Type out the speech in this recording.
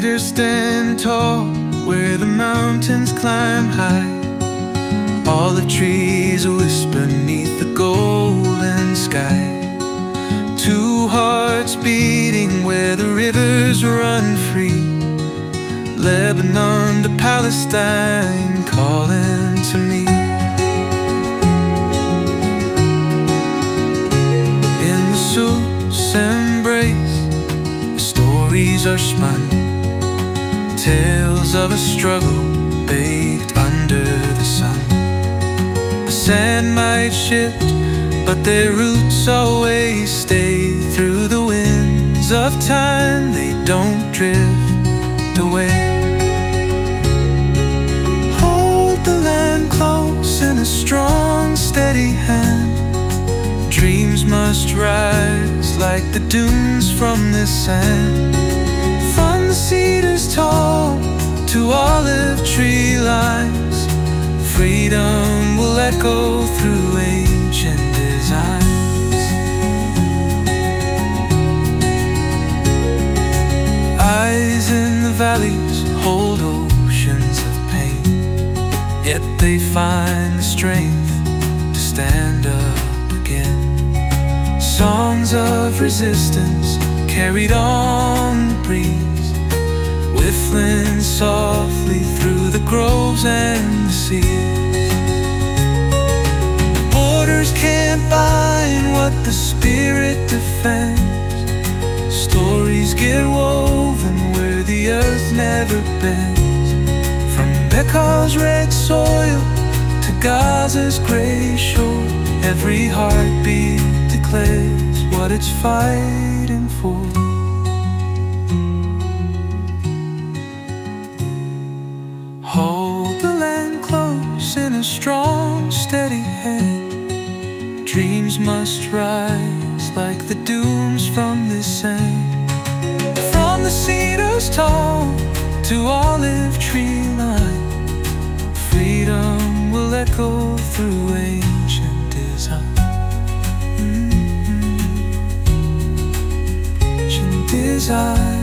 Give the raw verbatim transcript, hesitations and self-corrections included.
cedars stand tall where the mountains climb high. All the trees whisper beneath the golden sky. Two hearts beating where the rivers run free. Lebanon to Palestine calling to me. In the Sus embrace, stories are spun, tales of a struggle baked under the sun. The sand might shift, but their roots always stay. Through the winds of time, they don't drift away. Hold the land close in a strong, steady hand. Dreams must rise like the dunes from this sand. From the cedars tall to olive tree lines, freedom will echo through ancient designs. Eyes in the valleys hold oceans of pain, yet they find the strength to stand up again. Songs of resistance carried on the breeze, whistling softly through the groves and the seas. Borders can't bind what the spirit defends. Stories get woven where the earth never bends. From Bekal's red soil to Gaza's gray shore, every heartbeat declares what it's fighting for. Hold the land close in a strong, steady hand. Dreams must rise like the dunes from this sand. From the cedars tall to olive tree line, freedom will echo through ancient design. Mm-hmm. Ancient design.